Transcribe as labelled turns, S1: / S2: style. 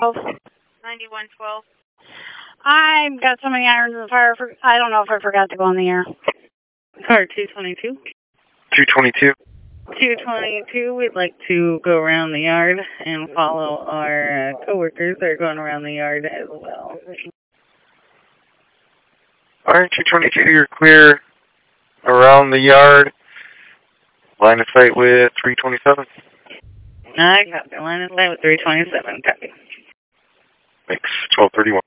S1: 9112. I've got so many irons in the fire, I don't know if I forgot to go on the air. Car 222.
S2: 222.
S1: 222, we'd like to go around the yard and follow our coworkers that are going around the yard as well.
S2: Alright, 222, you're clear around the yard. Line of sight with 327.
S1: I got the line of sight with 327, copy.
S2: Thanks, 1231.